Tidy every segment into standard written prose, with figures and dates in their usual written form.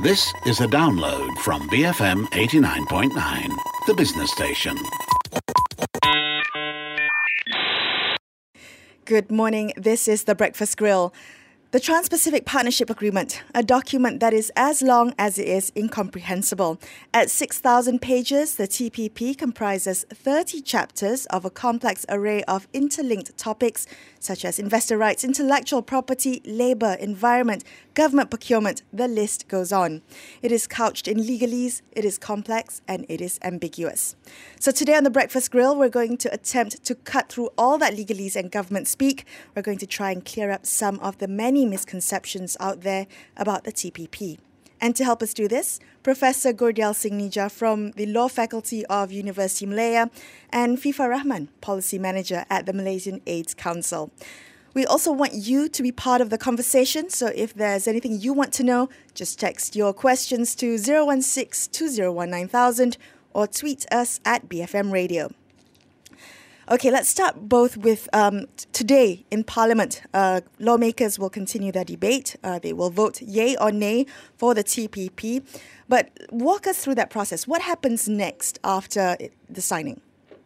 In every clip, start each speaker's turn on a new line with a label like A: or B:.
A: This is a download from BFM 89.9, the business station.
B: Good morning. This is The Breakfast Grill. The Trans-Pacific Partnership Agreement, a document that is as long as it is incomprehensible. At 6,000 pages, the TPP comprises 30 chapters of a complex array of interlinked topics such as investor rights, intellectual property, labour, environment, government procurement. The list goes on. It is couched in legalese, it is complex, and it is ambiguous. So today on The Breakfast Grill, we're going to attempt to cut through all that legalese and government speak. We're going to try and clear up some of the many misconceptions out there about the TPP. And to help us do this, Professor Gurdial Singh Nija from the Law Faculty of University Malaya and FIFA Rahman, Policy Manager at the Malaysian AIDS Council. We also want you to be part of the conversation, so if there's anything you want to know, just text your questions to 016-2019,000 or tweet us at BFM Radio. Okay, let's start both with today in Parliament. Lawmakers will continue their debate. They will vote yay or nay for the TPP. But walk us through that process. What happens next after the signing,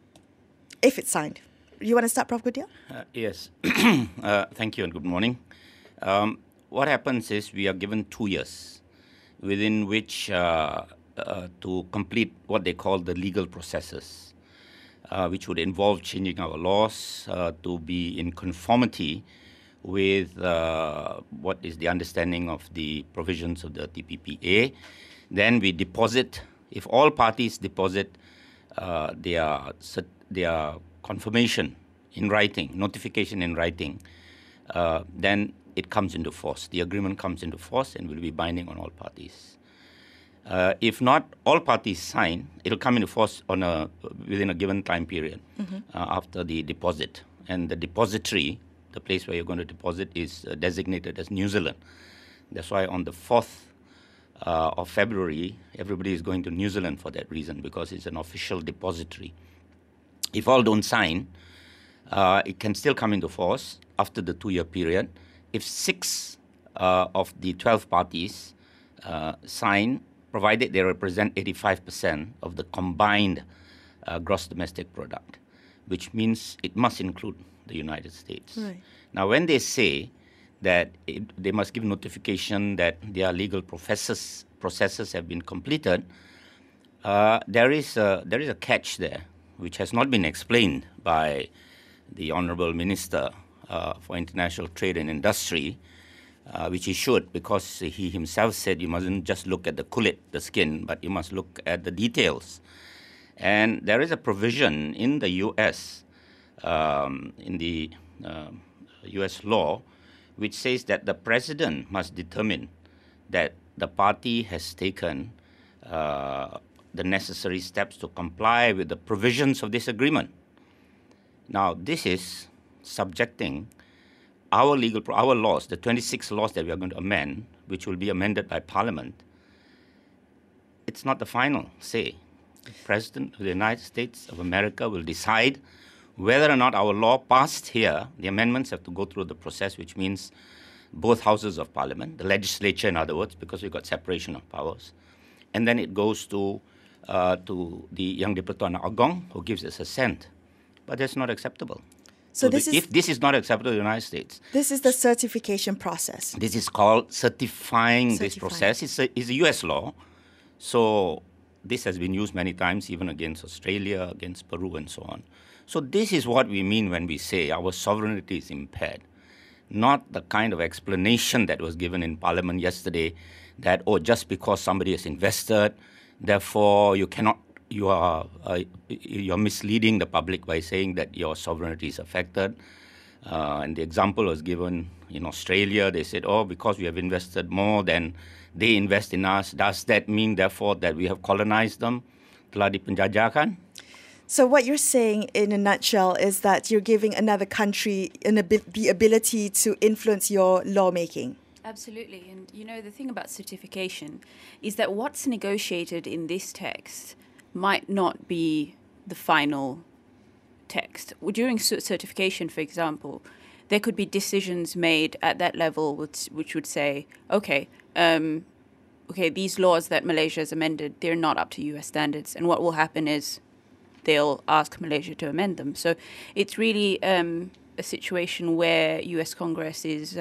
B: if it's signed? You want to start, Prof. Gurdial?
C: Yes. Thank you and good morning. What happens is we are given 2 years within which to complete what they call the legal processes. Which would involve changing our laws to be in conformity with what is the understanding of the provisions of the TPPA. Then we deposit, if all parties deposit their confirmation in writing, notification in writing, then it comes into force. The agreement comes into force and will be binding on all parties. If not, all parties sign, it'll come into force within a given time period after the deposit. And the depository, the place where you're going to deposit, is designated as New Zealand. That's why on the 4th of February, everybody is going to New Zealand for that reason, because it's an official depository. If all don't sign, it can still come into force after the 2-year period. If 6 of the 12 parties sign, provided they represent 85% of the combined gross domestic product, which means it must include the United States.
B: Right.
C: Now, when they say that they must give notification that their legal processes have been completed, there is a catch there, which has not been explained by the Honourable Minister for International Trade and Industry, which he should, because he himself said you mustn't just look at the kulit, the skin, but you must look at the details. And there is a provision in the U.S., in the U.S. law, which says that the president must determine that the party has taken the necessary steps to comply with the provisions of this agreement. Now, this is subjecting our laws, the 26 laws that we are going to amend, which will be amended by Parliament. It's not the final say. The President of the United States of America will decide whether or not our law passed here. The amendments have to go through the process, which means both houses of Parliament, the legislature in other words, because we've got separation of powers. And then it goes to the Yang di-Pertuan Agong, who gives its assent. But that's not acceptable. So if this is not acceptable to the United States.
B: This is the certification process.
C: This is called certifying. This process. It's a U.S. law. So this has been used many times, even against Australia, against Peru, and so on. So this is what we mean when we say our sovereignty is impaired. Not the kind of explanation that was given in Parliament yesterday that, just because somebody has invested, therefore you're misleading the public by saying that your sovereignty is affected. And the example was given in Australia. They said, because we have invested more than they invest in us, does that mean, therefore, that we have colonized them? Telah dipenjajakan?
B: So what you're saying in a nutshell is that you're giving another country the ability to influence your lawmaking.
D: Absolutely. And, the thing about certification is that what's negotiated in this text might not be the final text. During certification, for example, there could be decisions made at that level which would say, okay, okay, these laws that Malaysia has amended, they're not up to US standards. And what will happen is they'll ask Malaysia to amend them. So it's really a situation where US Congress is,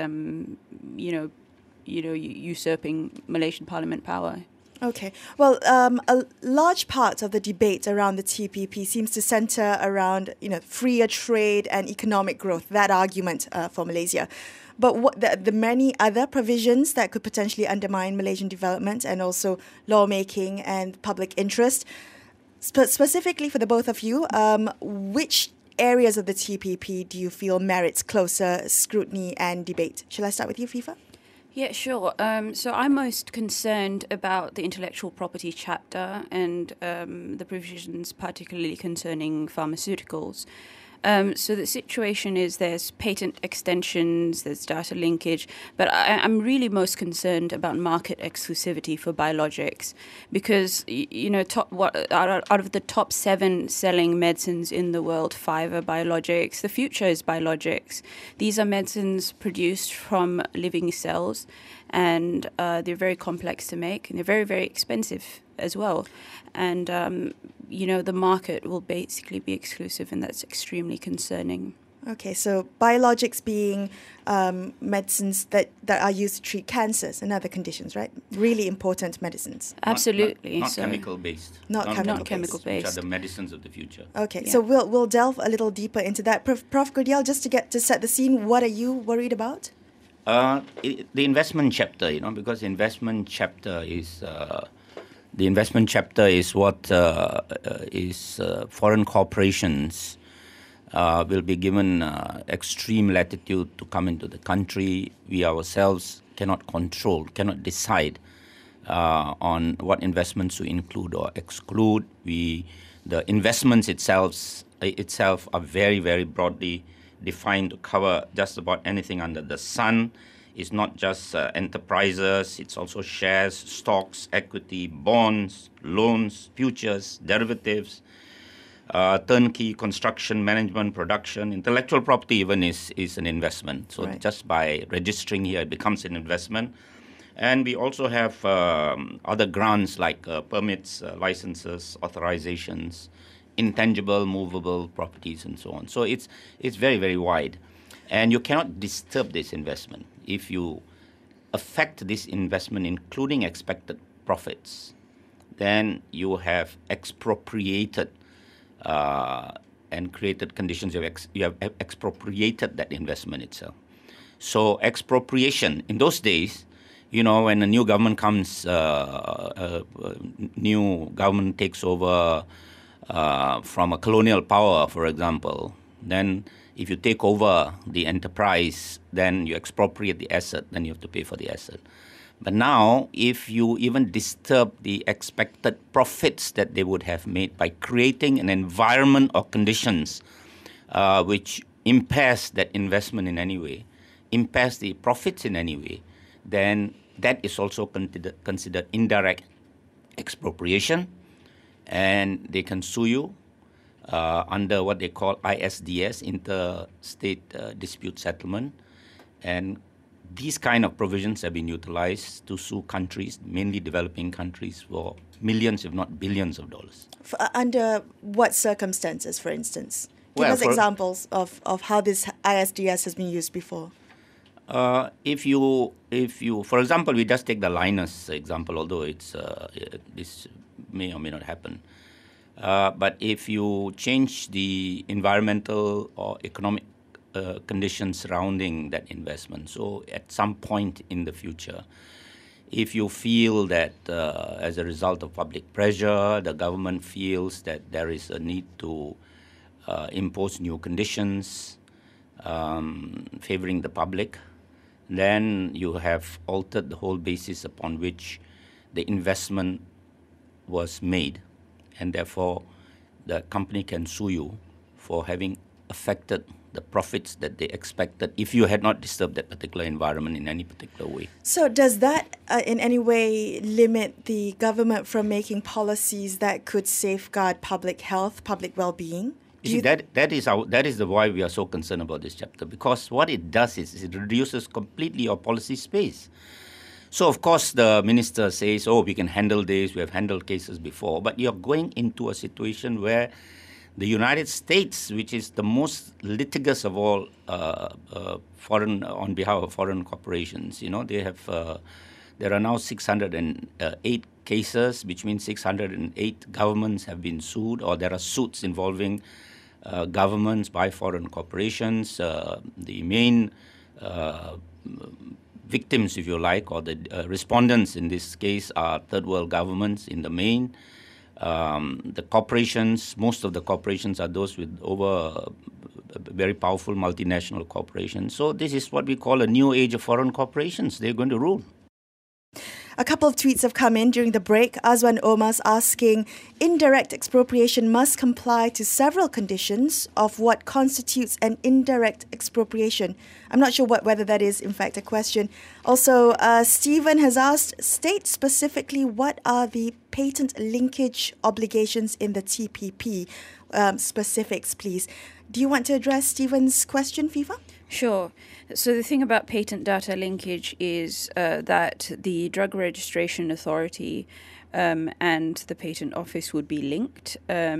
D: usurping Malaysian Parliament power.
B: Okay. Well, a large part of the debate around the TPP seems to center around, freer trade and economic growth, that argument for Malaysia. But what the many other provisions that could potentially undermine Malaysian development and also lawmaking and public interest, specifically for the both of you, which areas of the TPP do you feel merits closer scrutiny and debate? Shall I start with you, FIFA?
D: Yeah, sure. So I'm most concerned about the intellectual property chapter and the provisions particularly concerning pharmaceuticals. So the situation is there's patent extensions, there's data linkage, but I'm really most concerned about market exclusivity for biologics because, out of the top 7 selling medicines in the world, 5 are biologics. The future is biologics. These are medicines produced from living cells, and they're very complex to make, and they're very, very expensive as well. And, the market will basically be exclusive, and that's extremely concerning.
B: Okay, so biologics being medicines that are used to treat cancers and other conditions, right? Really important medicines.
D: Absolutely.
C: Not chemical-based.
B: Not
D: chemical-based.
C: Which are the medicines of the future.
B: Okay,
D: Yeah.
B: so we'll delve a little deeper into that. Prof. Gurdial, just to set the scene, what are you worried about?
C: The investment chapter, because the investment chapter is what is foreign corporations will be given extreme latitude to come into the country. We ourselves cannot control, cannot decide on what investments to include or exclude. The investments itself are very, very broadly defined to cover just about anything under the sun. It's not just enterprises, it's also shares, stocks, equity, bonds, loans, futures, derivatives, turnkey, construction, management, production. Intellectual property even is an investment. So
B: Right.
C: just by registering here, it becomes an investment. And we also have other grants like permits, licenses, authorizations, intangible, movable properties, and so on. So it's very, very wide. And you cannot disturb this investment. If you affect this investment, including expected profits, then you have expropriated and created conditions. You have expropriated that investment itself. So expropriation, in those days, when a new government comes, new government takes over from a colonial power, for example, then if you take over the enterprise, then you expropriate the asset, then you have to pay for the asset. But now, if you even disturb the expected profits that they would have made by creating an environment or conditions which impairs that investment in any way, impairs the profits in any way, then that is also considered indirect expropriation, and they can sue you under what they call ISDS, Interstate Dispute Settlement. And these kind of provisions have been utilized to sue countries, mainly developing countries, for millions, if not billions of dollars.
B: Under what circumstances, for instance? Give
C: Well,
B: us examples of how this ISDS has been used before.
C: If you, for example, we just take the Linus example, although this may or may not happen. But if you change the environmental or economic conditions surrounding that investment, so at some point in the future, if you feel that as a result of public pressure, the government feels that there is a need to impose new conditions favoring the public, then you have altered the whole basis upon which the investment was made, and therefore the company can sue you for having affected the profits that they expected if you had not disturbed that particular environment in any particular way.
B: So does that in any way limit the government from making policies that could safeguard public health, public well-being?
C: That is why we are so concerned about this chapter, because what it does is it reduces completely your policy space. So, of course, the minister says, we can handle this, we have handled cases before. But you're going into a situation where the United States, which is the most litigious of all on behalf of foreign corporations, they have, there are now 608 cases, which means 608 governments have been sued, or there are suits involving governments by foreign corporations. The main victims, if you like, or the respondents in this case are third world governments in the main. The corporations, most of the corporations are those with over very powerful multinational corporations. So this is what we call a new age of foreign corporations. They're going to rule.
B: A couple of tweets have come in during the break. Azwan Omar's asking, indirect expropriation must comply to several conditions of what constitutes an indirect expropriation. I'm not sure whether that is, in fact, a question. Also, Stephen has asked, state specifically what are the patent linkage obligations in the TPP? Specifics, please. Do you want to address Stephen's question, FIFA?
D: Sure. So the thing about patent data linkage is that the Drug Registration Authority and the Patent Office would be linked.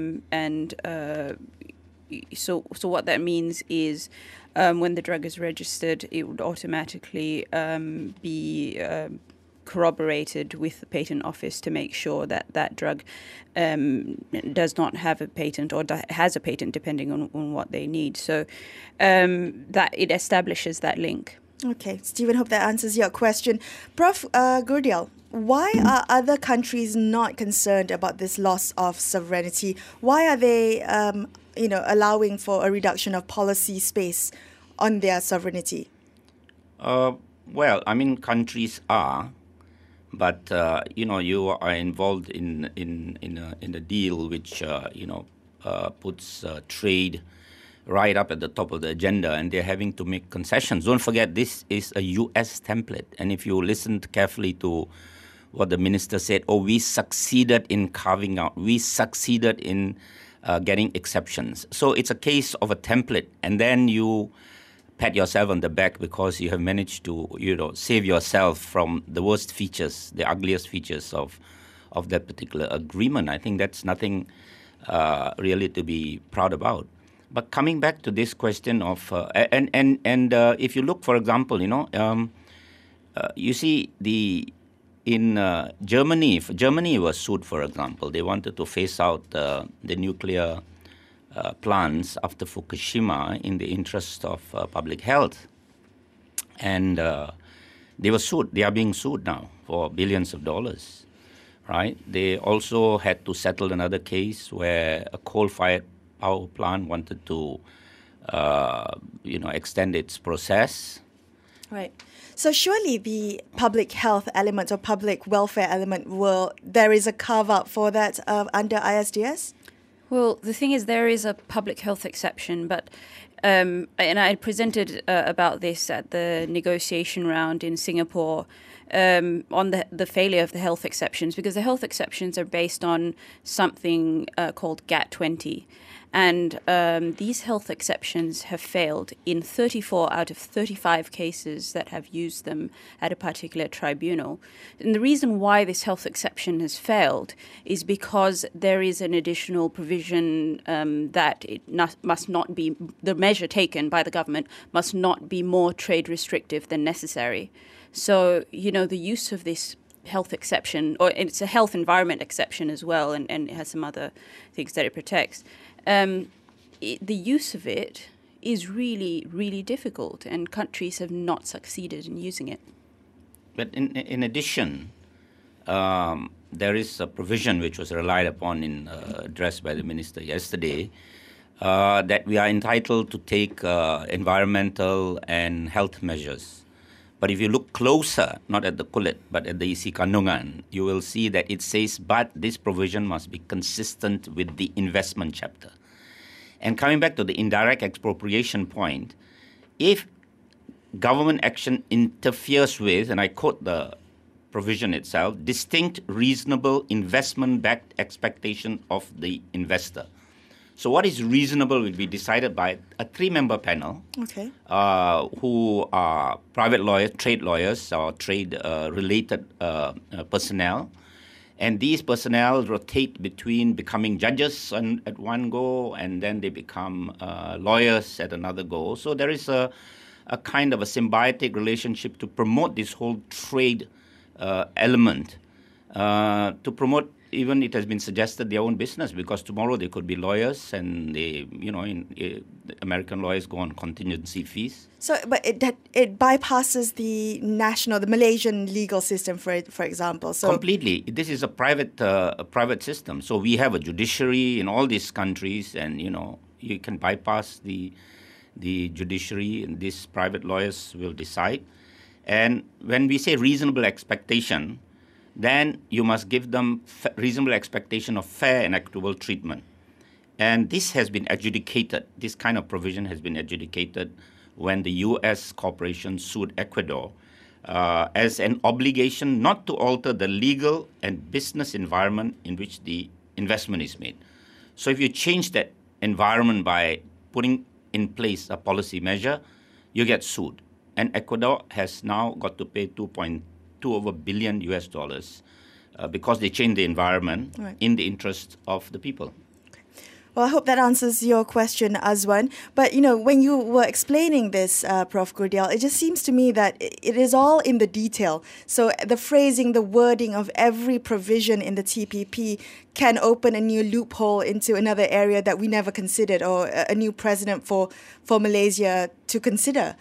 D: So what that means is when the drug is registered, it would automatically be corroborated with the Patent Office to make sure that that drug does not have a patent or has a patent, depending on what they need. So that it establishes that link.
B: Okay, Stephen, hope that answers your question. Prof. Gurdial, why are other countries not concerned about this loss of sovereignty? Why are they, allowing for a reduction of policy space on their sovereignty?
C: Well, I mean, countries are. But you are involved in a deal which puts trade right up at the top of the agenda, and they're having to make concessions. Don't forget, this is a U.S. template, and if you listened carefully to what the minister said, we succeeded in carving out, we succeeded in getting exceptions. So it's a case of a template, and then you pat yourself on the back because you have managed to, save yourself from the worst features, the ugliest features of that particular agreement. I think that's nothing really to be proud about. But coming back to this question of, if you look, for example, you see in Germany, if Germany was sued, for example, they wanted to phase out the nuclear plants after Fukushima in the interest of public health. And they were sued. They are being sued now for billions of dollars, right? They also had to settle another case where a coal-fired power plant wanted to, extend its process.
B: Right. So surely the public health element or public welfare element, there is a carve-out for that under ISDS?
D: Well, the thing is, there is a public health exception, but and I presented about this at the negotiation round in Singapore on the failure of the health exceptions, because the health exceptions are based on something called GATT20. And these health exceptions have failed in 34 out of 35 cases that have used them at a particular tribunal. And the reason why this health exception has failed is because there is an additional provision that it must not be, the measure taken by the government must not be more trade restrictive than necessary. So, the use of this health exception, or it's a health environment exception as well, and it has some other things that it protects. The use of it is really, really difficult, and countries have not succeeded in using it.
C: But in addition, there is a provision which was relied upon addressed by the minister yesterday, that we are entitled to take environmental and health measures. But if you look closer, not at the kulit, but at the isi kandungan, you will see that it says, but this provision must be consistent with the investment chapter. And coming back to the indirect expropriation point, if government action interferes with, and I quote the provision itself, distinct, reasonable investment-backed expectation of the investor. So what is reasonable will be decided by a 3-member panel
B: Okay.
C: who are private lawyers, trade lawyers, or trade-related personnel. And these personnel rotate between becoming judges at one go, and then they become lawyers at another go. So there is a kind of a symbiotic relationship to promote this whole trade element, to promote, even it has been suggested, their own business, because tomorrow they could be lawyers, and they, American lawyers go on contingency fees.
B: So, but it bypasses the Malaysian legal system, for example. So
C: completely, this is a private system. So we have a judiciary in all these countries, and you can bypass the judiciary, and these private lawyers will decide. And when we say reasonable expectation, then you must give them reasonable expectation of fair and equitable treatment. And this has been adjudicated. This kind of provision has been adjudicated when the U.S. corporation sued Ecuador as an obligation not to alter the legal and business environment in which the investment is made. So if you change that environment by putting in place a policy measure, you get sued. And Ecuador has now got to pay $2.2 billion because they changed the environment in the interest of the people.
B: Well, I hope that answers your question, Azwan. But, when you were explaining this, Prof. Gurdial, it just seems to me that it is all in the detail. So the phrasing, the wording of every provision in the TPP can open a new loophole into another area that we never considered, or a new precedent for Malaysia to consider.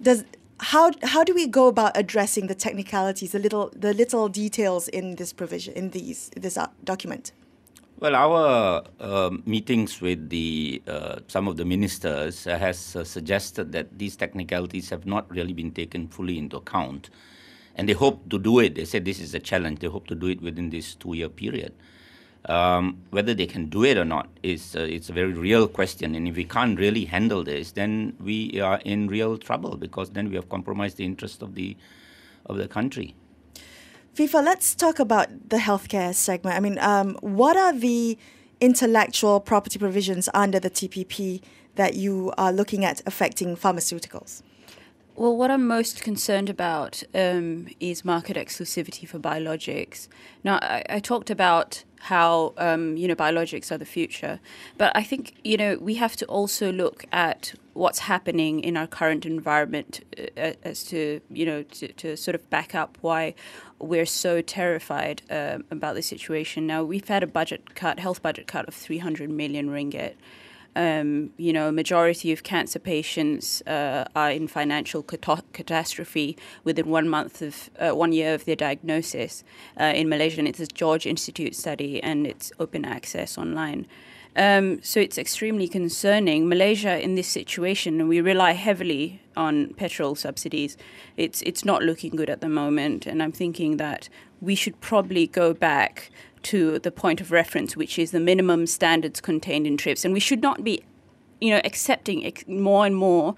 B: How do we go about addressing the technicalities, the little details in this provision, in this document?
C: Well, our meetings with some of the ministers has suggested that these technicalities have not really been taken fully into account, and they hope to do it. They said this is a challenge. They hope to do it within this 2-year period. Whether they can do it or not it's a very real question, and if we can't really handle this, then we are in real trouble, because then we have compromised the interest of the country.
B: FIFA, let's talk about the healthcare segment. I mean, what are the intellectual property provisions under the TPP that you are looking at affecting pharmaceuticals?
D: Well, what I'm most concerned about is market exclusivity for biologics. Now, I talked about how, biologics are the future. But I think, we have to also look at what's happening in our current environment as to, to sort of back up why we're so terrified about the situation. Now, we've had a health budget cut of 300 million ringgit. A majority of cancer patients are in financial catastrophe within 1 year of their diagnosis in Malaysia. And it's a George Institute study, and it's open access online. So it's extremely concerning. Malaysia, in this situation, and we rely heavily on petrol subsidies, it's not looking good at the moment. And I'm thinking that we should probably go back to the point of reference, which is the minimum standards contained in TRIPS. And we should not be, accepting more and more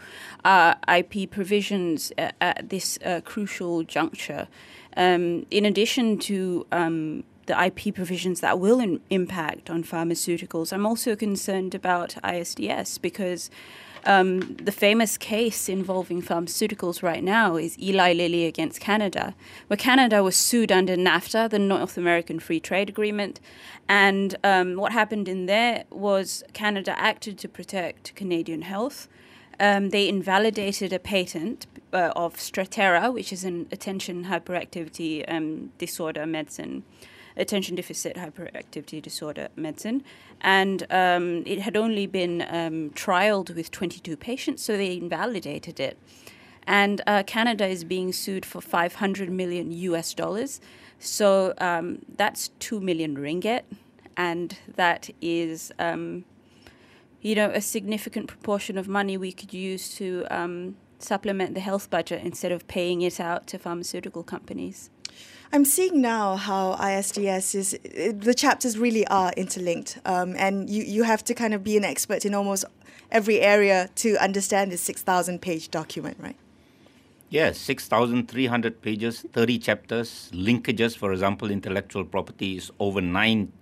D: IP provisions at this crucial juncture. In addition to the IP provisions that will impact on pharmaceuticals, I'm also concerned about ISDS, because the famous case involving pharmaceuticals right now is Eli Lilly against Canada, where Canada was sued under NAFTA, the North American Free Trade Agreement. And what happened in there was Canada acted to protect Canadian health. They invalidated a patent of Strattera, which is an attention hyperactivity disorder medicine. Attention deficit hyperactivity disorder medicine, and it had only been trialed with 22 patients, so they invalidated it. And Canada is being sued for $500 million US. So that's 2 million ringgit, and that is, a significant proportion of money we could use to supplement the health budget instead of paying it out to pharmaceutical companies.
B: I'm seeing now how ISDS the chapters really are interlinked, and you have to kind of be an expert in almost every area to understand this 6,000-page document, right?
C: Yes, 6,300 pages, 30 chapters, linkages, for example, intellectual property is over 9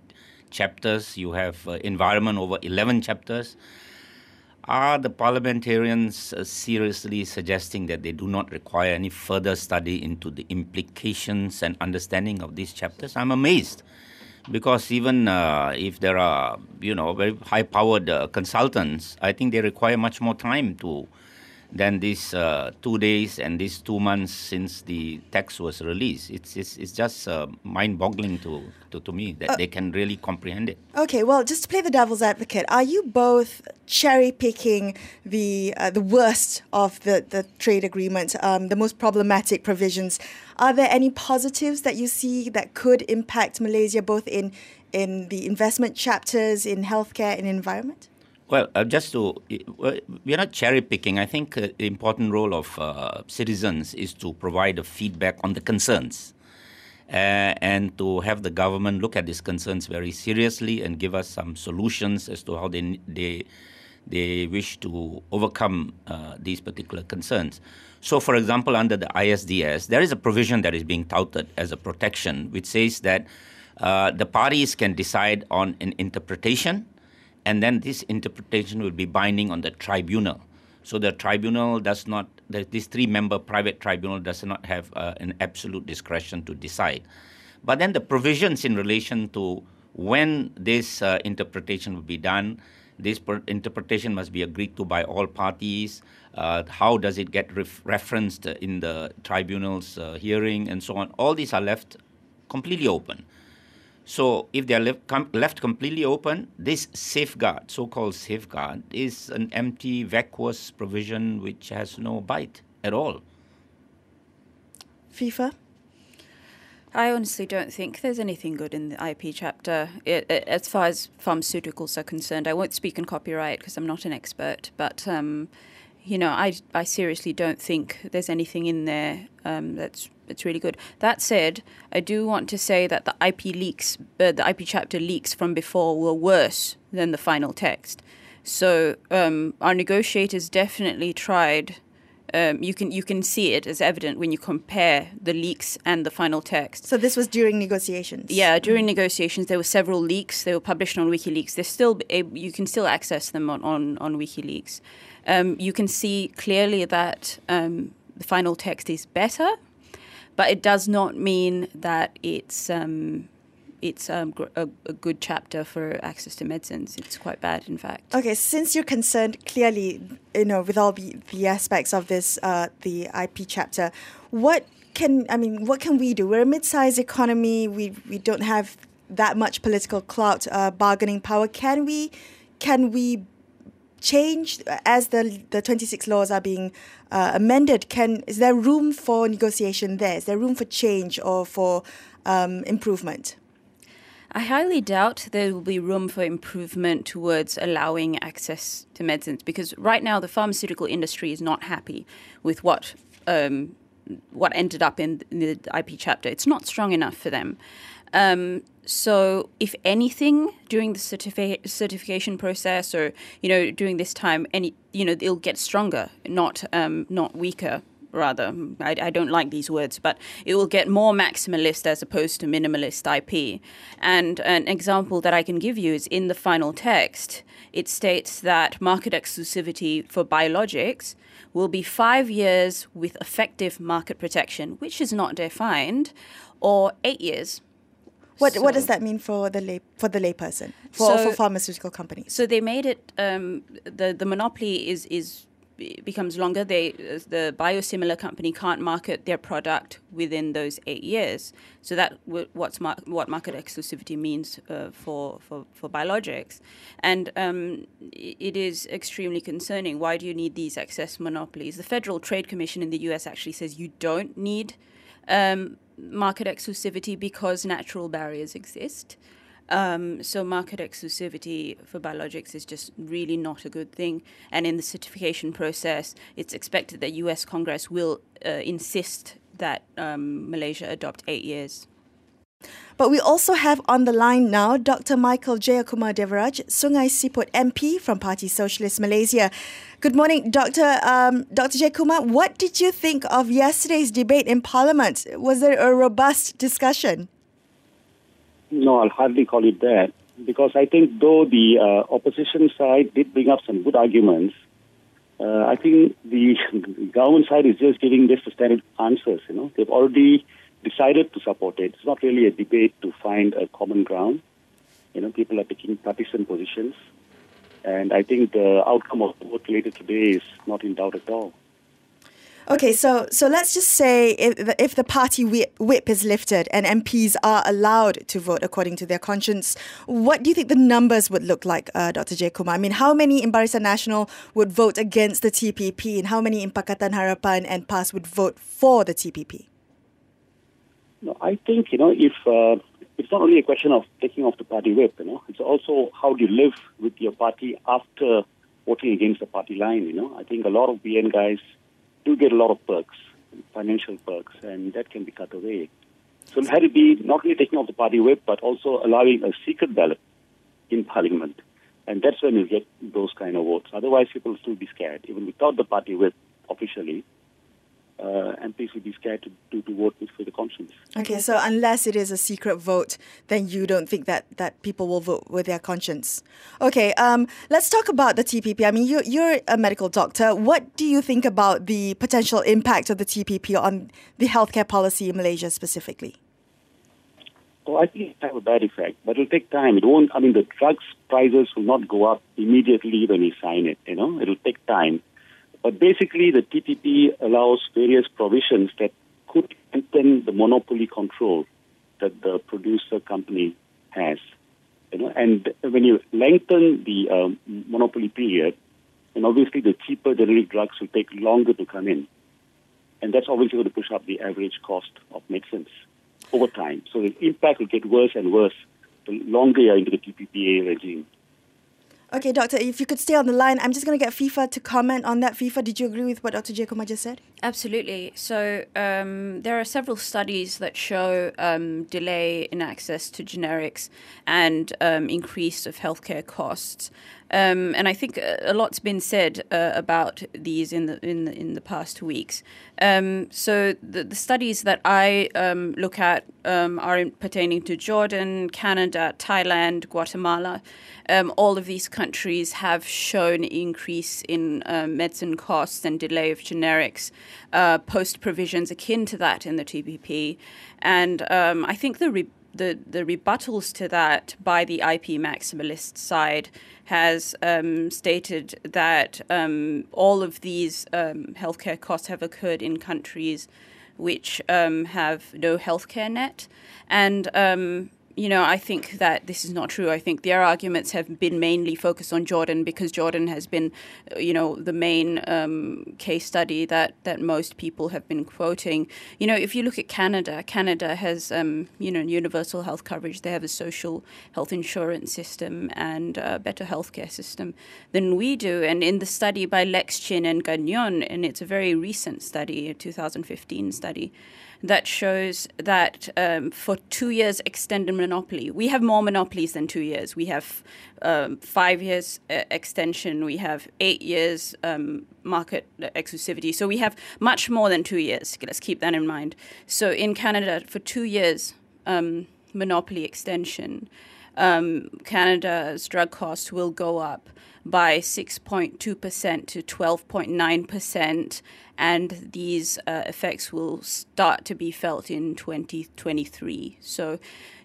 C: chapters. You have environment over 11 chapters. Are the parliamentarians seriously suggesting that they do not require any further study into the implications and understanding of these chapters? I'm amazed, because even if there are, very high-powered consultants, I think they require much more time than these 2 days and these 2 months since the text was released. It's just mind-boggling to me that they can really comprehend it.
B: Okay, well, just to play the devil's advocate, are you both cherry-picking the worst of the trade agreement, the most problematic provisions? Are there any positives that you see that could impact Malaysia, both in the investment chapters, in healthcare, and environment?
C: Well, we're not cherry-picking. I think the important role of citizens is to provide a feedback on the concerns and to have the government look at these concerns very seriously and give us some solutions as to how they wish to overcome these particular concerns. So, for example, under the ISDS, there is a provision that is being touted as a protection, which says that the parties can decide on an interpretation, and then this interpretation will be binding on the tribunal. So the tribunal this 3-member private tribunal does not have an absolute discretion to decide. But then the provisions in relation to when this interpretation will be done, this interpretation must be agreed to by all parties. How does it get referenced in the tribunal's hearing and so on? All these are left completely open. So if they are left completely open, this safeguard, so-called safeguard, is an empty, vacuous provision which has no bite at all.
B: FIFA?
D: I honestly don't think there's anything good in the IP chapter. As far as pharmaceuticals are concerned, I won't speak on copyright because I'm not an expert, but I seriously don't think there's anything in there that's really good. That said, I do want to say that the IP chapter leaks from before were worse than the final text. So our negotiators definitely tried. You can see it as evident when you compare the leaks and the final text.
B: So this was during negotiations?
D: Yeah, during negotiations there were several leaks. They were published on WikiLeaks. You can still access them on WikiLeaks. You can see clearly that the final text is better, but it does not mean that it's a good chapter for access to medicines. It's quite bad, in fact.
B: Okay, since you're concerned clearly, with all the aspects of this, the IP chapter, what can we do? We're a mid-sized economy. We don't have that much political clout, bargaining power. Can we change as the 26 laws are being amended? Is there room for negotiation there? Is there room for change or for improvement?
D: I highly doubt there will be room for improvement towards allowing access to medicines, because right now the pharmaceutical industry is not happy with what ended up in the IP chapter. It's not strong enough for them. So if anything, during the certification process or, during this time, it'll get stronger, not weaker. Rather, I don't like these words, but it will get more maximalist as opposed to minimalist IP. And an example that I can give you is in the final text, it states that market exclusivity for biologics will be 5 years with effective market protection, which is not defined, or 8 years.
B: What does that mean for the layperson, for pharmaceutical companies?
D: So they made it the monopoly becomes longer. The biosimilar company can't market their product within those 8 years. So that what market exclusivity means for biologics, and it is extremely concerning. Why do you need these excess monopolies? The Federal Trade Commission in the US actually says you don't need market exclusivity because natural barriers exist. So market exclusivity for biologics is just really not a good thing. And in the certification process, it's expected that US Congress will insist that Malaysia adopt 8 years.
B: But we also have on the line now Dr. Michael Jayakumar Devaraj, Sungai Siput MP from Parti Socialist Malaysia. Good morning, Dr. Jayakumar. What did you think of yesterday's debate in Parliament? Was there a robust discussion?
E: No, I'll hardly call it that. because I think though the opposition side did bring up some good arguments, I think the government side is just giving just the standard answers. They've already decided to support it. It's not really a debate to find a common ground. People are taking partisan positions, and I think the outcome of the vote later today is not in doubt at all.
B: Okay, so let's just say if the party whip is lifted and MPs are allowed to vote according to their conscience, what do you think the numbers would look like, Dr. Jayakumar? I mean, how many in Barisan Nasional would vote against the TPP, and how many in Pakatan Harapan and PAS would vote for the TPP?
E: No, I think, if it's not only a question of taking off the party whip, it's also how do you live with your party after voting against the party line, I think a lot of BN guys do get a lot of perks, financial perks, and that can be cut away. So it had to be not only taking off the party whip, but also allowing a secret ballot in Parliament. And that's when you get those kind of votes. Otherwise, people will still be scared. Even without the party whip officially, MPs will be scared to vote with the conscience.
B: Okay, so unless it is a secret vote, then you don't think that people will vote with their conscience. Okay, let's talk about the TPP. I mean, you're a medical doctor. What do you think about the potential impact of the TPP on the healthcare policy in Malaysia specifically?
E: Well, I think it will have a bad effect, but it'll take time. The drugs prices will not go up immediately when we sign it, It'll take time. But basically, the TPP allows various provisions that could strengthen the monopoly control that the producer company has. And when you lengthen the monopoly period, then obviously the cheaper generic drugs will take longer to come in. And that's obviously going to push up the average cost of medicines over time. So the impact will get worse and worse the longer you're into the TPPA regime.
B: Okay, Doctor, if you could stay on the line, I'm just going to get FIFA to comment on that. FIFA, did you agree with what Dr. Jayakumar just said?
D: Absolutely. So there are several studies that show delay in access to generics and increase of healthcare costs. And I think a lot's been said about these in the past weeks. So the studies that I look at are pertaining to Jordan, Canada, Thailand, Guatemala. All of these countries have shown increase in medicine costs and delay of generics post provisions akin to that in the TPP. And I think the rebuttals to that by the IP maximalist side has stated that all of these healthcare costs have occurred in countries which have no healthcare net. And I think that this is not true. I think their arguments have been mainly focused on Jordan because Jordan has been, the main case study that most people have been quoting. If you look at Canada, Canada has, universal health coverage. They have a social health insurance system and a better healthcare system than we do. And in the study by Lex Chin and Gagnon, and it's a very recent study, a 2015 study, that shows that for 2 years extended monopoly, we have more monopolies than 2 years. We have 5 years extension. We have 8 years market exclusivity. So we have much more than 2 years. Let's keep that in mind. So in Canada, for 2 years monopoly extension, Canada's drug costs will go up by 6.2% to 12.9%, and these effects will start to be felt in 2023. So,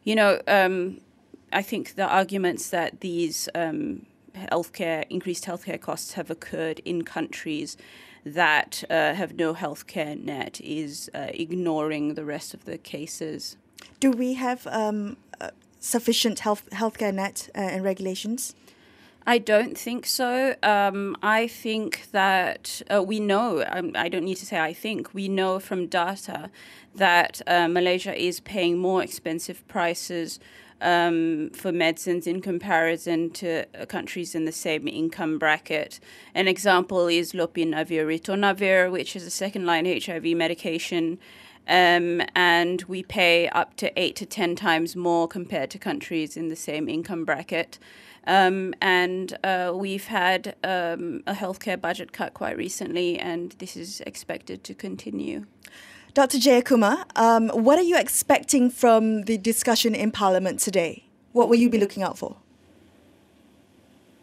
D: I think the arguments that these increased healthcare costs have occurred in countries that have no healthcare net is ignoring the rest of the cases.
B: Do we have sufficient healthcare net and regulations?
D: I don't think so. I think that we know, I don't need to say I think, we know from data that Malaysia is paying more expensive prices for medicines in comparison to countries in the same income bracket. An example is Lopinavir Ritonavir, which is a second-line HIV medication, and we pay up to 8 to 10 times more compared to countries in the same income bracket. And we've had a healthcare budget cut quite recently, and this is expected to continue.
B: Dr. Jayakumar, what are you expecting from the discussion in Parliament today? What will you be looking out for?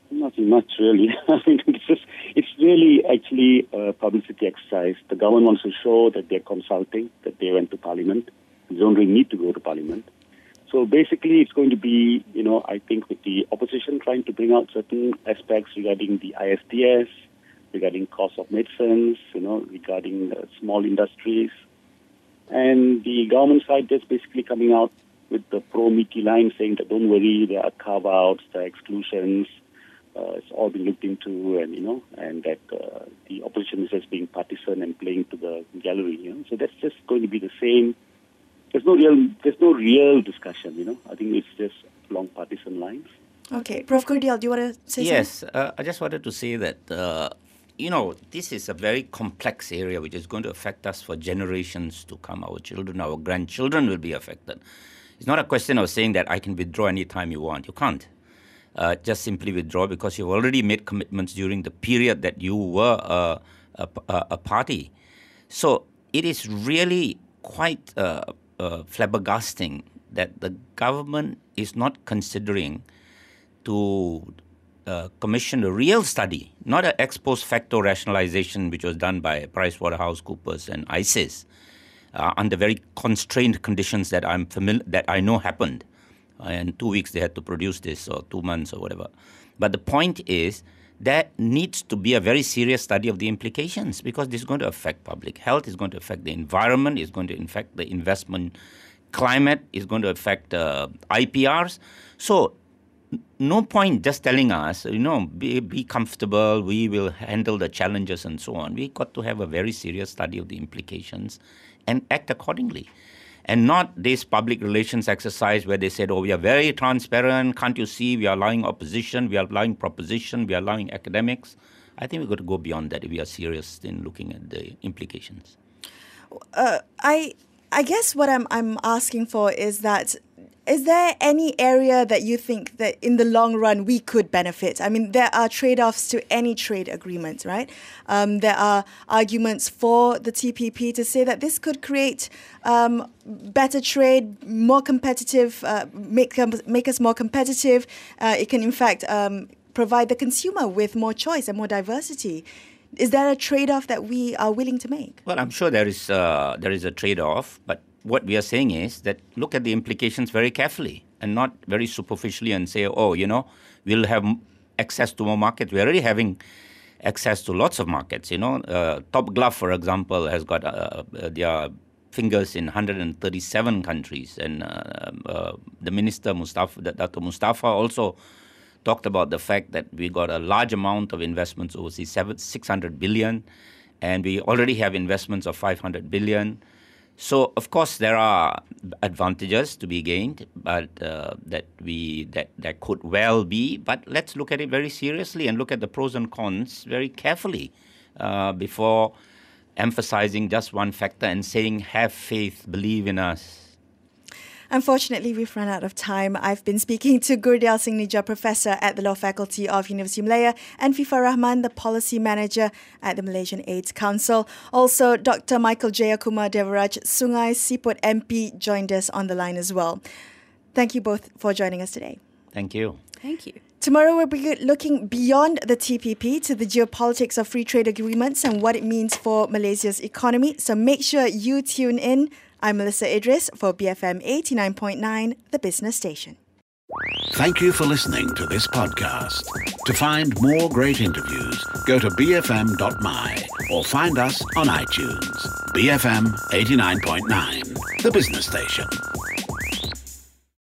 E: Nothing much, really. I mean, it's really actually a publicity exercise. The government wants to show that they're consulting, that they went to Parliament. They don't really need to go to Parliament. So basically, it's going to be, I think with the opposition trying to bring out certain aspects regarding the ISDS, regarding cost of medicines, regarding small industries. And the government side just basically coming out with the pro-meaty line saying that don't worry, there are carve-outs, there are exclusions, it's all been looked into, and that the opposition is just being partisan and playing to the gallery. So that's just going to be the same. There's no real discussion. I think it's just along partisan lines.
B: Okay, Prof. Gurdial, do you want to say something?
C: Yes, I just wanted to say that this is a very complex area which is going to affect us for generations to come. Our children, our grandchildren will be affected. It's not a question of saying that I can withdraw any time you want. You can't. Just simply withdraw because you've already made commitments during the period that you were a party. So it is really quite flabbergasting that the government is not considering to commission a real study, not an ex post facto rationalization which was done by PricewaterhouseCoopers and ISIS under very constrained conditions that I know happened. In 2 weeks they had to produce this, or 2 months or whatever. But the point is there needs to be a very serious study of the implications because this is going to affect public health, it's going to affect the environment, it's going to affect the investment climate, it's going to affect IPRs. So no point just telling us, be comfortable, we will handle the challenges and so on. We got to have a very serious study of the implications and act accordingly. And not this public relations exercise where they said, we are very transparent, can't you see, we are allowing opposition, we are allowing proposition, we are allowing academics. I think we've got to go beyond that if we are serious in looking at the implications.
B: I guess what I'm asking for is that, is there any area that you think that in the long run we could benefit? I mean, there are trade-offs to any trade agreement, right? There are arguments for the TPP to say that this could create better trade, more competitive, make us more competitive. It can, in fact, provide the consumer with more choice and more diversity. Is there a trade-off that we are willing to make?
C: Well, I'm sure there is a trade-off, but what we are saying is that look at the implications very carefully and not very superficially and say, we'll have access to more markets. We're already having access to lots of markets. Top Glove, for example, has got their fingers in 137 countries. And the Minister, Dr. Mustafa, also talked about the fact that we got a large amount of investments overseas, 600 billion, and we already have investments of 500 billion. So, of course, there are advantages to be gained, but that could well be. But let's look at it very seriously and look at the pros and cons very carefully before emphasizing just one factor and saying, have faith, believe in us.
B: Unfortunately, we've run out of time. I've been speaking to Gurdial Singh Nijjar, Professor at the Law Faculty of University Malaya, and Fifa Rahman, the Policy Manager at the Malaysian AIDS Council. Also, Dr. Michael Jayakumar Devaraj, Sungai Siput MP, joined us on the line as well. Thank you both for joining us today.
C: Thank you.
D: Thank you.
B: Tomorrow we'll be looking beyond the TPP to the geopolitics of free trade agreements and what it means for Malaysia's economy. So make sure you tune in. I'm Melissa Idris for BFM 89.9, the business station.
A: Thank you for listening to this podcast. To find more great interviews, go to bfm.my or find us on iTunes. BFM 89.9, the business station.